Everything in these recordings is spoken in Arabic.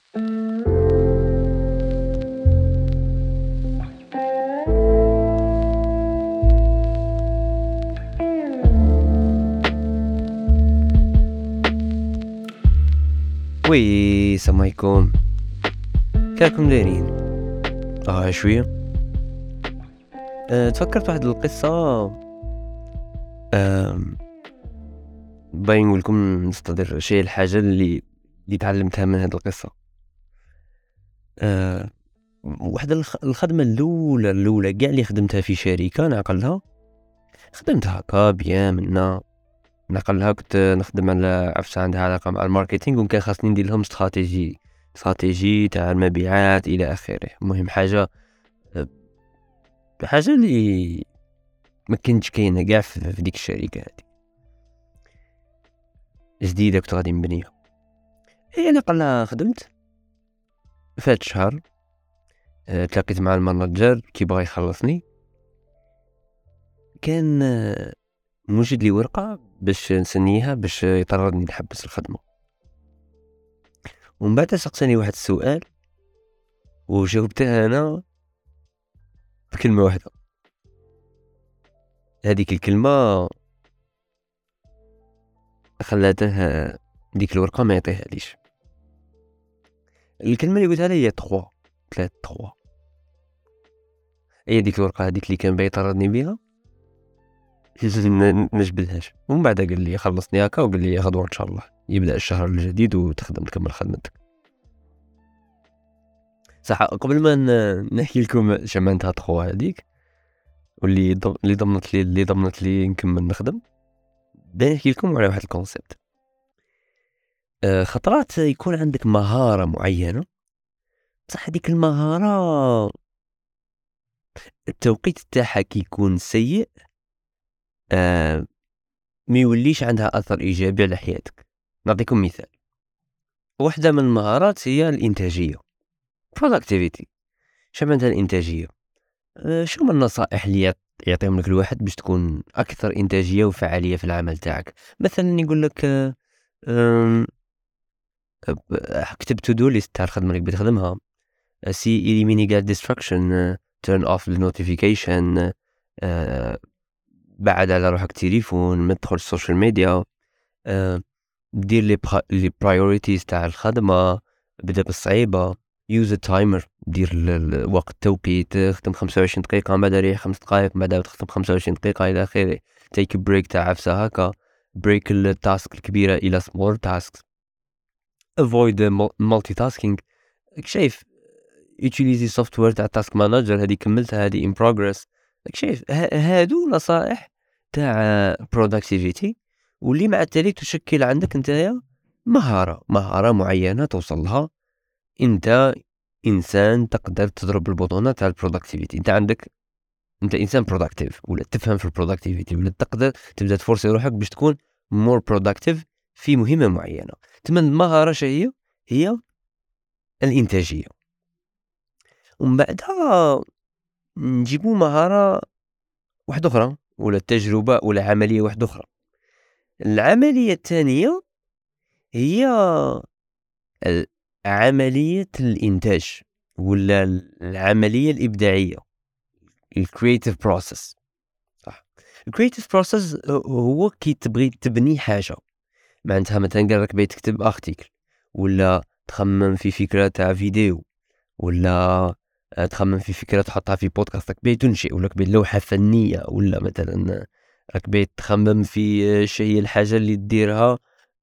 وي السلام عليكم، كيفكم دايرين؟ شويه. تفكرت واحد القصه. باين نقول لكم نستدر شي الحاجه اللي تعلمتها من هذه القصه. واحد الخدمه الاولى كاع اللي خدمتها في شركه نعقلها، خدمتها هكا بيان منا نعقلها. كنت نخدم على عفسه عندها علاقه مع الماركتينغ، وكان خاصني ندير لهم استراتيجي تاع المبيعات الى اخره. المهم حاجه اللي ما كنتش كاينه كاع في ديك الشركه هذه، جديده كنت غادي نبنيها. انا قلنا خدمت فات شهر. تلاقيت مع المانجر كي بغى يخلصني، كان موجد لي ورقه باش نسنيها باش يطردني نحبس الخدمه. ومن بعد سقساني واحد السؤال وجاوبته انا بكلمه واحده. هذيك الكلمه خلاته ديك الورقه ما يعطيها ليش. الكلمه اللي قلتها لي هي 3 هي ديك الورقه هذيك اللي كان باغي يطردني بها نجبدهاش. ومن بعد قال لي خلصني هكا، وقال لي غدوه ان شاء الله يبدا الشهر الجديد وتخدم تكمل خدمتك. صح، قبل ما نحكي لكم شمانتها 3 هذيك واللي ضمنت لي نكمل نخدم، نحكي لكم على واحد الكونسيبت. خطرات يكون عندك مهاره معينه، صح هذيك المهاره التوقيت تاعها كيكون سيء، ما يوليش عندها اثر ايجابي على حياتك. نعطيكم مثال. واحده من المهارات هي الانتاجيه، productivity. شمنتها الانتاجيه. شو من النصائح اللي يعطيهم لك الواحد باش تكون اكثر انتاجيه وفعاليه في العمل تاعك؟ مثلا يقول لك كتب تو دو ليست تاع الخدمه اللي بتخدمها، سي elimine كاع distraction، turn off النوتيفيكيشن، بعد على روحك تليفون، ما تدخل السوشيال ميديا، دير لي برايوريتيز تاع الخدمه، بدا بالصعيبه، يوز تايمر، دير الوقت توقيت، تخدم 25 دقيقه بعد ريح 5 دقائق بعد تخدم 25 دقيقه الى اخره. تيك بريك تاع عفسه هكا، بريك التاسك الكبيره الى سمول تاسكس، افويد مالتي تاسكينج. شايف يوتيليزي سوفتوير تاع تاسك مانجر، هذه كملتها، هذه ان بروجريس. شايف هادو نصائح تاع برودكتيفيتي، واللي مع التالي تشكل عندك نتايا مهاره معينه توصل لها. انت انسان تقدر تضرب البطونه تاع البرودكتيفيتي. انت انسان برودكتيف، ولا تفهم في البرودكتيفيتي، ولا تقدر تبدا تفورسي روحك باش تكون مور برودكتيف في مهمه معينه. تمن المهاره هي الانتاجيه. ومن بعدها نجيبوا مهاره واحده اخرى، ولا تجربه، ولا عمليه واحده اخرى. العمليه الثانيه هي عمليه الانتاج، ولا العمليه الابداعيه، الكرياتيف بروسيس. صح، الكرياتيف بروسيس هو كي تبغي تبني حاجه. معناتها مثلا قال لك بغيت تكتب ارتيكل، ولا تخمم في فكره تاع فيديو، ولا تخمم في فكره تحطها في بودكاست، راك باغي تنشئ، ولا كبير لوحه فنيه، ولا مثلا راك باغي تخمم في شي هي الحاجه اللي ديرها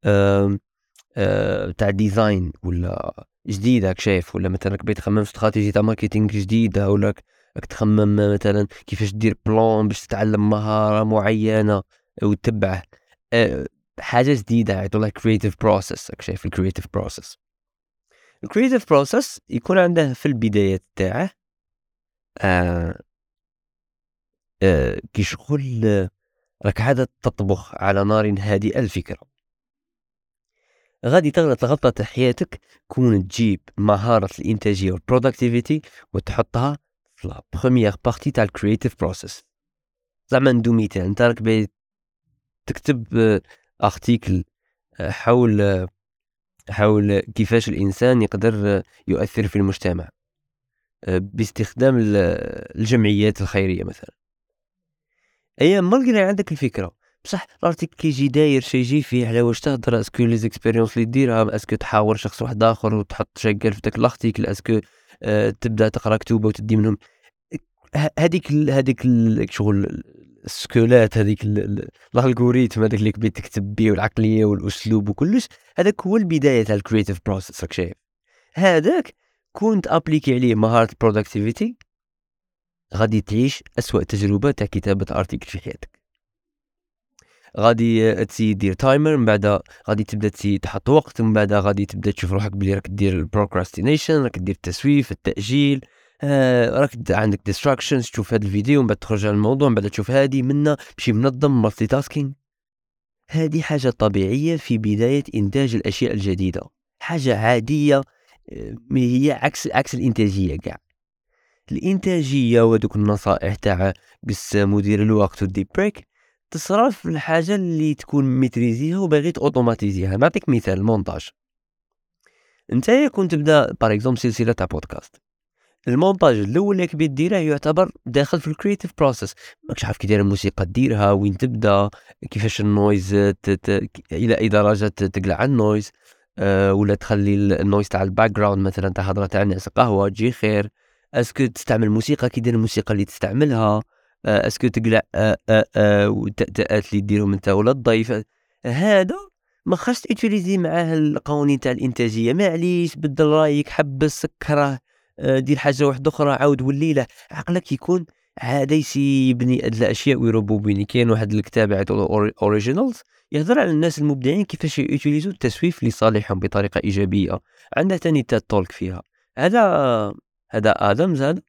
تاع ديزاين ولا جديده، شايف؟ ولا مثلا راك باغي تخمم استراتيجيه تاع ماركتينغ جديده، ولا راك تخمم مثلا كيفاش دير بلان باش تتعلم مهاره معينه وتتبعه. حاجه جديده يعطولها كرياتيف بروسيس. راك شايف الكرياتيف بروسيس؟ الكرياتيف بروسيس يكون عنده في البدايات تاعه كي شغل راك عادة تطبخ على نار هادئة الفكرة. غادي تغلط غلطة تاع حياتك كون تجيب مهارة الإنتاجية والبرودكتيفيتي وتحطها في لا بروميير بارتي تاع الكرياتيف بروسيس. زعما ندو مثال، انت راك باغي تكتب ارتيكل حول حول كيفاش الإنسان يقدر يؤثر في المجتمع باستخدام الجمعيات الخيرية مثلا. أي مرة عندك الفكرة، بصح الارتيكل كيجي داير شي يجي فيه على واش تهضر، اسكو لي زيكسبيريونس اللي ديرها، اسكو تحاور شخص واحد اخر وتحط شي قال في داك الارتيكل، اسكو تبدا تقرا كتوبه وتدي منهم هذيك شغل السكولات، هذيك الالغوريثم هذاك اللي كبيت تكتب بيه والعقليه والاسلوب وكلش، هذاك هو البدايه تاع الكرييتيف بروسيس. راك شايف هذاك كنت ابليكي عليه مهاره برودكتيفيتي، غادي تعيش اسوأ تجربه تاع كتابه ارتيكل في حياتك. غادي تزيد دير تايمر، من بعد غادي تبدا تحط وقت، من بعد غادي تبدا تشوف روحك بلي راك دير البروكراستينيشن، راك دير التسويف، التاجيل، راك عندك ديستراكشنز، تشوف هذا الفيديو من بعد تخرج على الموضوع، من بعد تشوف هذه منا ماشي منظم، مالتي تاسكينج. هذه حاجه طبيعيه في بدايه انتاج الاشياء الجديده، حاجه عاديه. هي عكس الانتاجيه كاع. الانتاجيه ودوك النصائح تاع قس مدير الوقت ودي بريك تصرف في الحاجه اللي تكون ميتريزيها وباغي اوتوماتيزيها. نعطيك مثال، المونتاج. انت كنت تبدا باغ اكزومبل سلسله تاع بودكاست، المونتاج الاول اللي كبير ديره يعتبر داخل في الكرييتيف بروسيس. ماكش عارف كي داير الموسيقى ديرها، وين تبدا، كيفاش النويز الى اي درجه تقلع النويز، ولا تخلي النويز تاع الباك جراوند مثلا تاع هضره تاع الناس قهوه تجي خير، اسكو تستعمل موسيقى، كي دير الموسيقى اللي تستعملها، اسكو تقلع والتأتأت اللي ديرهم انت ولا الضيف. هذا ما خاص تيتيليزي معاه القوانين تاع الانتاجيه. معليش بدل رايك، حبس سكره، دير حاجه واحده اخرى، عاود وليله. عقلك يكون عاده يبني هاد الاشياء ويروبوبيني. كاين واحد الكتاب عيطولو اوريجينالز، يهضر على الناس المبدعين كيفاش يوتيليزو التسويف لصالحهم بطريقه ايجابيه. عنده تاني تاد تولك فيها. هذا ادمز، هذا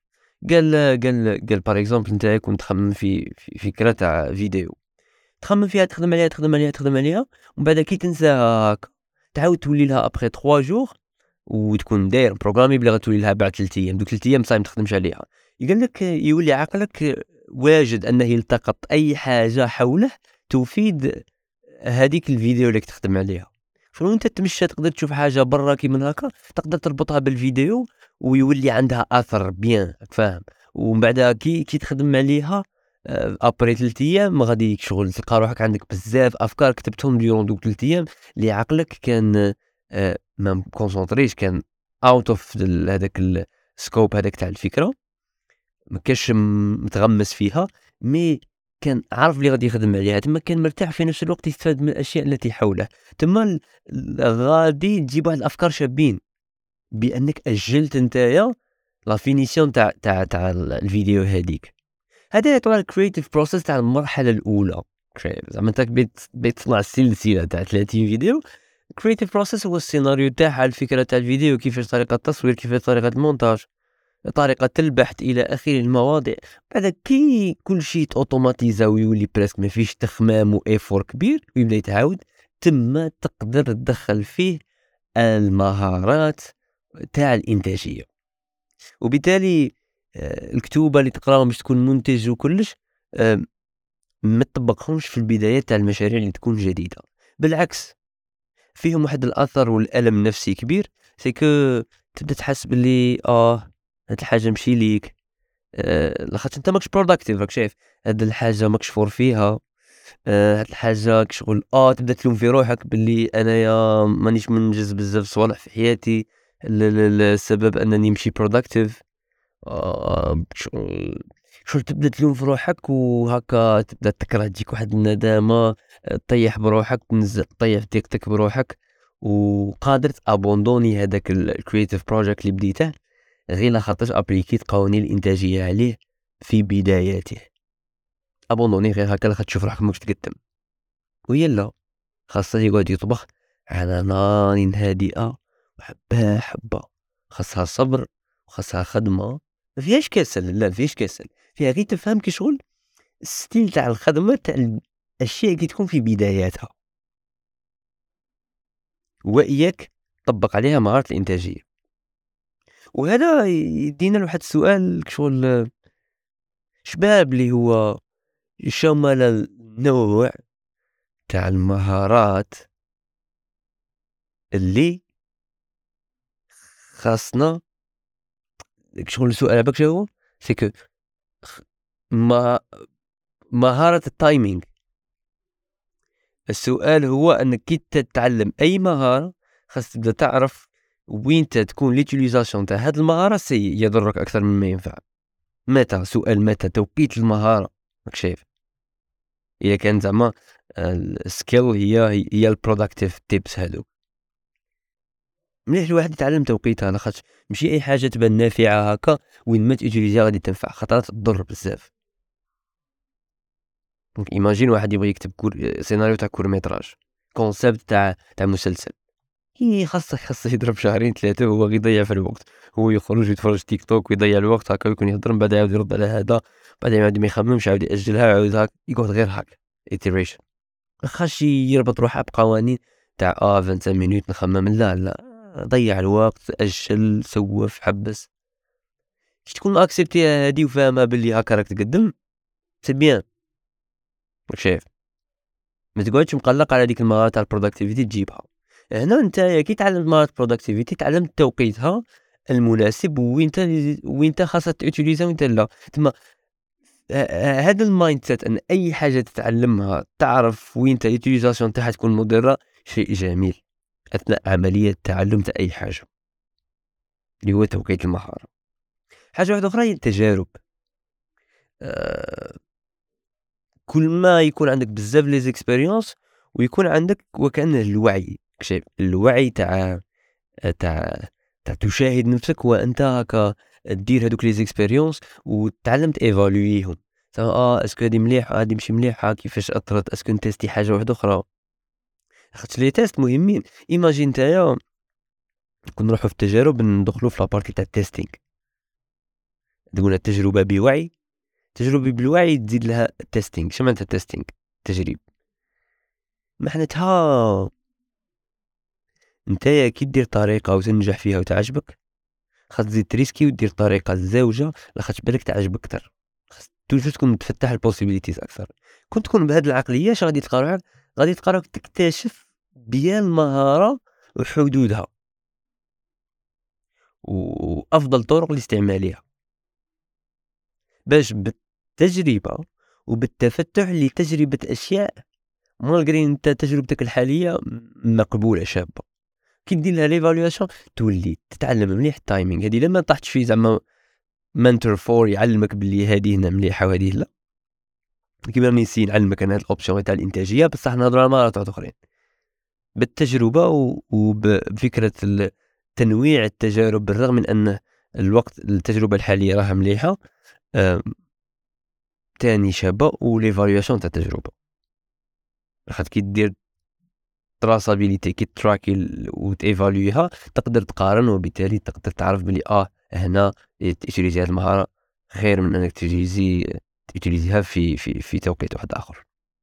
قال باغ اكزومبل انت كنت تخمم في فكره تاع فيديو، تخمم فيها، تخدم عليها ومن بعد كي تنساها هاكا، تعاود تولي لها ابخي 3 جور، وتكون داير بروغرامي بلي غتولي لها بعد 3 ايام. دوك 3 ايام صايم تخدمش عليها. يقول لك يولي عقلك واجد انه يلتقط اي حاجه حوله تفيد هذيك الفيديو اللي تخدم عليها. شنو انت تمشى تقدر تشوف حاجه برا كي من هكا، تقدر تربطها بالفيديو ويولي عندها اثر بيان، فاهم؟ ومن بعد كي تخدم عليها ابري 3 ايام غادي شغل تلقى روحك عندك بزاف افكار كتبتهم ديورون دوك 3 ايام اللي عقلك كان ما كونسونطريش، كان اوت اوف هذاك السكوب هذاك تاع الفكره، ما كاش متغمس فيها، مي كان عارف اللي غادي يخدم عليها. تما كان مرتاح في نفس الوقت، يستفاد من الاشياء التي حوله. تما غادي تجيب واحد الافكار شابين بانك اجلت نتايا لا فينيسيون تاع الفيديو هذيك. هذا يعتبر الكرييتيف بروسيس تاع المرحله الاولى. زعما انت بيت تصنع السلسله تاع 30 فيديو. الكرييتيف بروسيس هو السيناريو تاعها، الفكره تاع الفيديو، كيفاش طريقه التصوير، كيفاش طريقه المونتاج، طريقه البحث الى اخره المواضيع. بعد كي كل شيء اوتوماتيزا ويولي بريسك ما فيش تخمام وايفور كبير ويبدا يتعاود، تما تقدر تدخل فيه المهارات تاع الانتاجيه. وبالتالي الكتوبه اللي تقراهم باش تكون منتج وكلش، ما تطبقهمش في البدايات تاع المشاريع اللي تكون جديده. بالعكس، فيهم واحد الاثر والالم النفسي كبير. سيكو تبدا تحس باللي هاد الحاجه ماشي ليك، لاخاطش انت ماكش بروداكتيف. راك شايف هاد الحاجه ماكش فور فيها، هاد الحاجه كشغل تبدا تلوم في روحك باللي انايا مانيش منجز بزاف صوالح في حياتي، السبب انني ماشي بروداكتيف. شغل تبدا تلوم في روحك، وهكا تبدا تكره، تجيك واحد الندامه، تطيح بروحك، تنزل تطيح ثقتك بروحك، وقادر تابوندوني هذاك الكرييتيف بروجيكت اللي بديته غير لاخاطرش ابليكيت قوانين الانتاجيه عليه في بداياته. ابوندوني غير هكا لاخاطش تشوف روحك ماكش تقدم. ويلا خاصه يقعد يطبخ على نار هادئه وحبه حبه، خاصها صبر وخاصها خدمه، ما فيهاش كسل. لا فيهاش كسل، فيها غير تفهم كي شغل الستيل تاع الخدمه تاع الاشياء اللي تكون في بداياتها، واياك طبق عليها مهارة الانتاجيه. وهذا يدينا لواحد السؤال شغل شباب، اللي هو شمل النوع تاع المهارات اللي خاصنا شغل السؤال عباك شنو هو سي كو ما مهارة التايمينغ. السؤال هو انك كي تتعلم اي مهارة خاص تبدا تعرف وين تكون ليوتيليزاسيون تاع هاد المهارة سي يضرك اكثر مما ينفع. متى سؤال متى توقيت المهارة راك شايف. اذا كان زعما السكيل هي البرودكتيف تيبس هادو مليح الواحد يتعلم توقيتها لاخاطش ماشي اي حاجه تبان نافعه هكا وين ما تيجيزيها غادي تنفع خاطرات تضر بزاف. دونك ايماجين واحد يبغي يكتب سيناريو تاع كورميتراج كونسيبت تاع مسلسل خاصه يضرب شهرين ثلاثه وهو غير يضيع في الوقت. هو يخرج يتفرج تيك توك ويضيع الوقت هكا ويكون يهضر من بعد يعاود يرد على هذا بعدين يعاود ما يخممش يعاود ياجلها يعاود هكا يقعد غير هكا iteration. خاش يربط روحه بقوانين تاع 25 مينوت نخمم لا ضيع الوقت اجل سوف حبس. كي تكون اكسبتيها هادي وفاهمها باللي هكا راك تقدم سي بيان. شايف ما تقعدش مقلق على ديك المهارات تاع البرودكتيفيتي تجيبها هنا. انت كي تعلمت مهارات البرودكتيفيتي تعلمت توقيتها المناسب وين خاصها تيوتيليزا وين لا. تما هذا المايند سيت ان اي حاجه تتعلمها تعرف وين اليوتيليزاسيون تاعها تكون مضره شيء جميل اثناء عمليه التعلم تاع اي حاجه اللي هو توقيت المهاره. حاجه واحده اخرى هي التجارب. كل ما يكون عندك بزاف لي زيكسبيريونس ويكون عندك وكانه الوعي شايف الوعي تاع تشاهد نفسك وانت هكا دير هذوك لي زيكسبيريونس وتعلمت ايفالويهم اسكو هادي مليحه هادي ماشي مليحه كيفاش اثرت اسكو نتيستي حاجه واحده اخرى خاطر لي تيست مهمين. ايماجين نتايا كون نروحو في التجارب ندخلو في لابارتي تاع التيستينغ تقول التجربه بوعي تجربه بالوعي تزيد لها التيستينغ. شنو معناتها التيستينغ تجريب معناتها نتايا كي دير طريقه وتنجح فيها وتعجبك خاص تزيد تريسكي ودير طريقه زوجه لاخاطش بالك تعجبك اكثر. خاص توجور تكون متفتح البوسيبيليتيز اكثر. كنت تكون بهذه العقليه اش غادي تلقى روحك غادي تلقى روحك تكتشف بيان المهاره وحدودها وافضل طرق لاستعمالها باش بالتجربه وبالتفتح لتجربه اشياء مالغري انت تجربتك الحاليه مقبوله شابه. كي دير لها ليفالواسيون تولي تتعلم مليح التايمينغ. هذه لما طاحتش في زعما منتور فور يعلمك باللي هذه هنا مليحه وهذه لا كيما ميسي نعلمك انا هاد الاوبسيون تاع الانتاجيه بصح نهضروا على مهارات اخرين بالتجربه وبفكره تنويع التجارب بالرغم من ان الوقت التجربه الحاليه راها مليحه تاني شابه وليفالواسيون تاع التجربه خاطر كي دير تراسابيليتي كي تراكي وتيفالويها تقدر تقارن وبالتالي تقدر تعرف بلي هنا تيجيزي هذه المهاره خير من انك تيجيزيها في توقيت واحد اخر.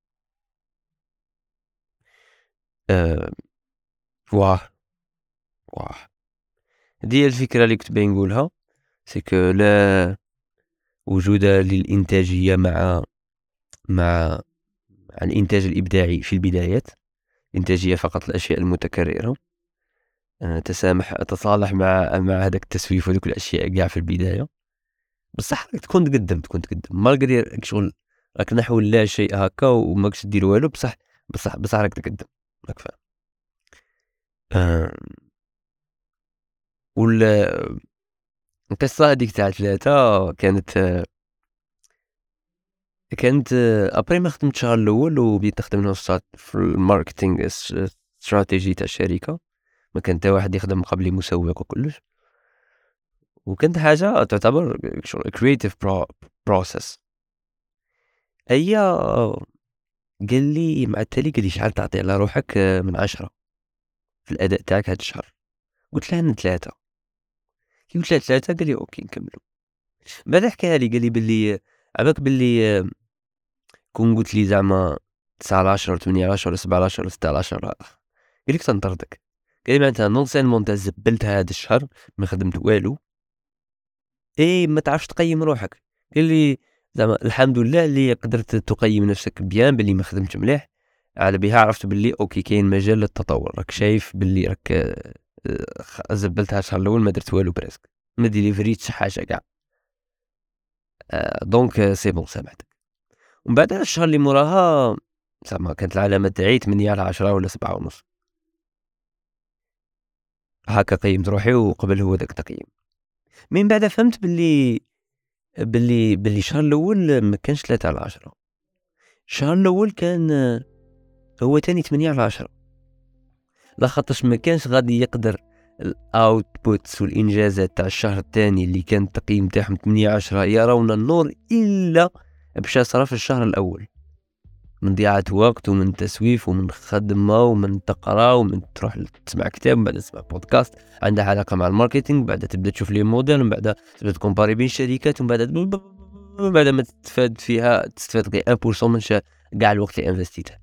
واه هذه الفكره اللي كنت باغي نقولها سي كو لا وجود للانتاجيه مع الانتاج الابداعي في البدايات. إنتاجية فقط الأشياء المتكررة تصالح مع هذاك التسويف وذوك الأشياء قاع في البداية بصح تكون تقدم مالغري شغل راك نحو لا شيء هكا وماكش دير والو بصح راك تقدم راك فاهم. ولا القصة هذيك تاع 3 كانت ابري ما خدمت الشهر الاول وبديت نخدم في الماركتينغ استراتيجي تاع الشركه ما كان حتى واحد يخدم قبلي مسوق وكلش وكانت حاجه تعتبر كرييتيف بروسيس. اي قال لي مع التالي قال لي شحال تعطي على روحك من 10 في الاداء تاعك هذا الشهر. قلت له انا 3. كي قلت له 3 قال لي اوكي نكملوا. بعد حكى لي قال لي باللي عباك باللي كون قلت لي زعما 19 ولا 18 ولا 17 ولا 16 قال لك تنطردك. قال لي معناتها نون سيلمون انت زبلت هذا الشهر ما خدمت والو ما تعرفش تقيم روحك. قال لي زعما الحمد لله اللي قدرت تقيم نفسك بيان باللي ما خدمتش مليح على بها عرفت باللي اوكي كاين مجال للتطور راك شايف باللي راك زبلتها الشهر الاول ما درت والو بريسك، ما ديليفريتش حاجه كاع. دونك سي بون سامحتك. ومن بعد الشهر اللي موراها زعما كانت العلامه تاعي 8 على 10 ولا 7.5 هكا قيمت روحي، وقبل هو داك التقييم. من بعد فهمت باللي الشهر الاول ما كانش 3 على 10. الشهر الاول كان هو تاني 8 على 10، لخاطرش ما كانش غادي يقدر الاوتبوتس والانجازات تاع الشهر الثاني اللي كان التقييم تاعهم 8 10 يرون النور الا بشا صرا في الشهر الاول من ضياعة وقت ومن تسويف ومن خدمة ومن تقرا ومن تروح تسمع كتاب، بعد تسمع بودكاست عندها علاقة مع الماركتينج، بعد تبدا تشوف لي موديل، ومن بعد تبدا تكومباري بين الشركات، ومن بعد ما تستفاد فيها تستفاد غير 1% من كاع الوقت اللي انفستيته.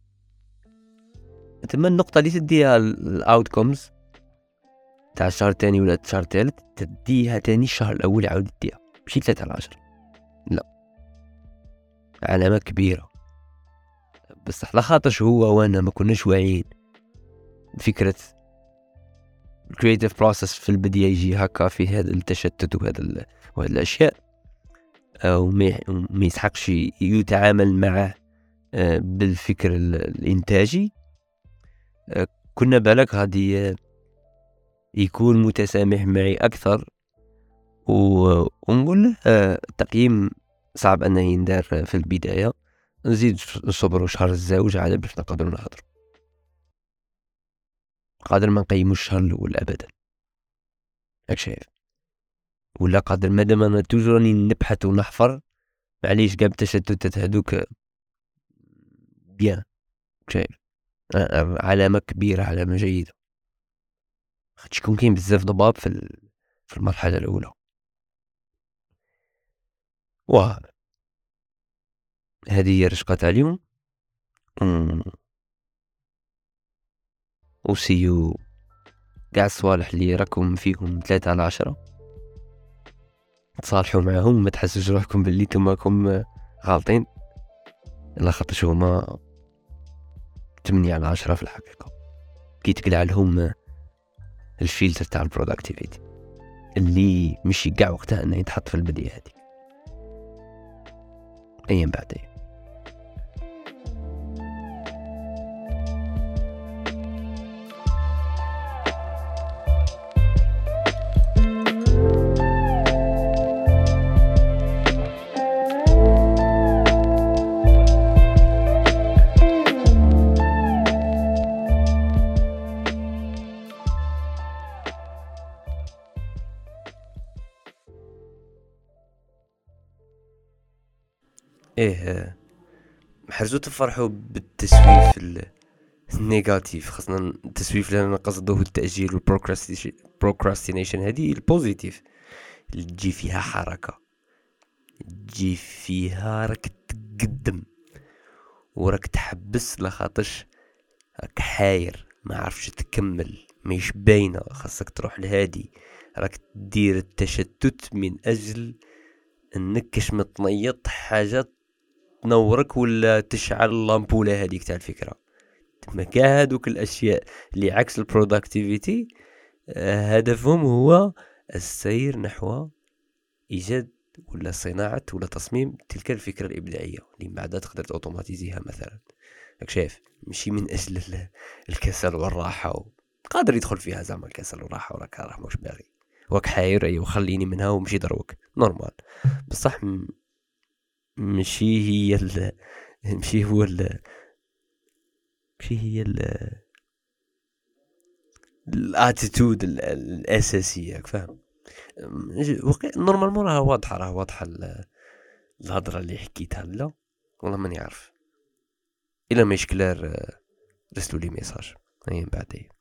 تما النقطة اللي تديها الاوتكمز تاع الشهر الثاني ولا الشهر الثالث تديها تاني الشهر الاول عاود تديها، ماشي 3 على 10 لا، علامة كبيرة. بصح لخاطرش هو وانا ما كناش واعيين فكرة الكرياتيف بروسس في البداية يجي هكا في هذا التشتت وهذا الاشياء، وما يسحقش يتعامل معه بالفكر الانتاجي. كنا بالك غادي يكون متسامح معي اكثر، ونقول له التقييم صعب انه يندار في البداية، نزيد نصبروا شهر الزوج عاد باش نقدروا نهضروا. قادر ما نقيموش الشهر الاول ابدا، راك شايف؟ ولا قادر مادام انا توجور راني نبحث ونحفر معليش كاع التشتتات هذوك بيان، شايف؟ علامة كبيرة، علامة جيدة، خاطش يكون كاين بزاف ضباب في المرحلة الأولى. هذه هي رشقة تاع اليوم، وسيو كاع الصوالح اللي راكم فيهم 3 على 10 تصالحوا معهم، ما تحسوش روحكم باللي نتوما راكم غالطين، لا خاطرش هما 8 على 10 في الحقيقة كي تقلع لهم الفلتر تاع البرودكتيفيتي اللي مش كاع وقتها انه يتحط في البداية هذه ايام بعد ايام. محرزو تفرحوا بالتسويف النيجاتيف، خاصنا التسويف اللي انا قصده التأجيل والبروكراستينيشن، هذه البوزيتيف اللي تجي فيها حركة، تجي فيها راك تقدم وراك تحبس لخاطرش راك حاير ما عرفش تكمل، مش باينة، خاصك تروح لهادي، راك تدير التشتت من اجل انك كش متنيط حاجة تنورك ولا تشعل اللامبولة هذيك تاع الفكرة. ما كاع هادوك الاشياء اللي عكس البرودكتيفيتي هدفهم هو السير نحو ايجاد ولا صناعة ولا تصميم تلك الفكرة الابداعية اللي بعدها تقدر اوتوماتيزيها مثلا، راك شايف؟ ماشي من اجل الكسل والراحة قادر يدخل فيها زعما الكسل والراحة وراك راح مش باغي وراك حاير ايوه خليني منها ومشي دروك نورمال، بصح ماشي هي ماشي هو ماشي هي الاتيتود الاساسيه، فاهم؟ نورمالمون راه واضحه الهضره اللي حكيتها. لا والله ماني عارف، الا ما يشكلار رسلوا لي ميساج بعدين.